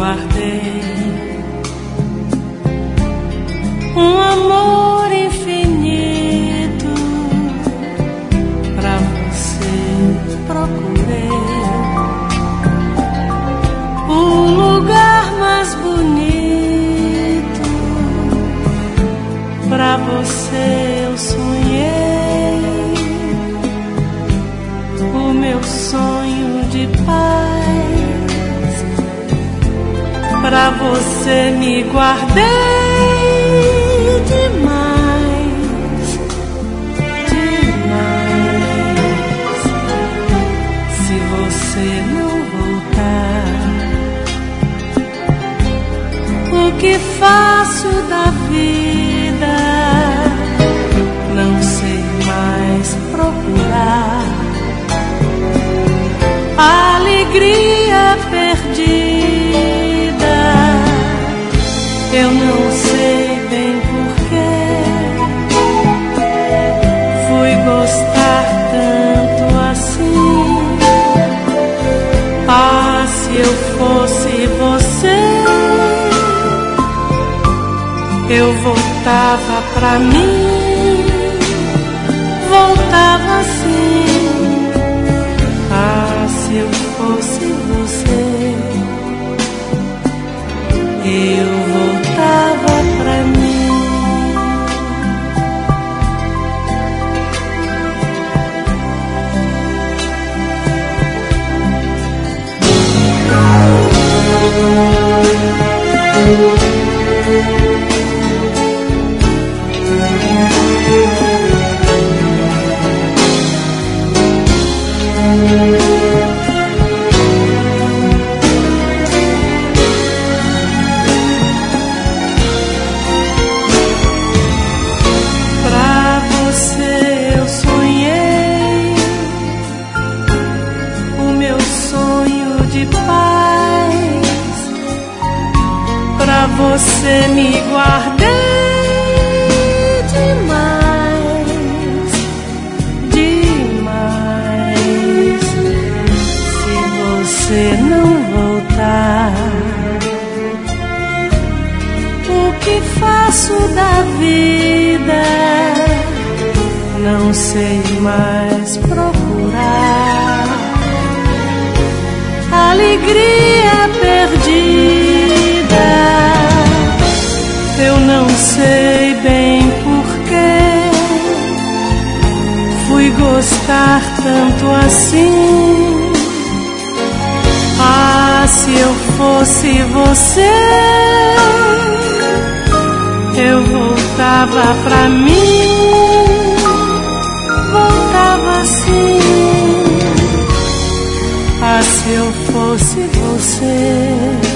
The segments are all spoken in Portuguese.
guardei um amor infinito. Pra você procurei o lugar mais bonito. Pra você eu sonhei o meu sonho de paz. Pra você me guardei demais, demais. Se você não voltar, o que faço da vida? Não sei mais procurar a alegria perdida. Eu não sei bem porquê fui gostar tanto assim. Ah, se eu fosse você, eu voltava pra mim, voltava assim. Ah, se eu fosse você, eu voltava pra mim. Pra você me guardei demais, demais. Se você não voltar, o que faço da vida? Não sei mais procurar alegria perdida. Eu não sei bem porquê fui gostar tanto assim. Ah, se eu fosse você, eu voltava pra mim, voltava assim. Ah, se eu fosse você,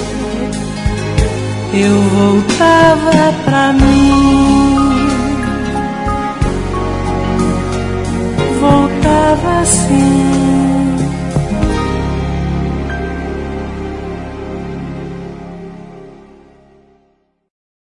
eu voltava pra mim, voltava assim.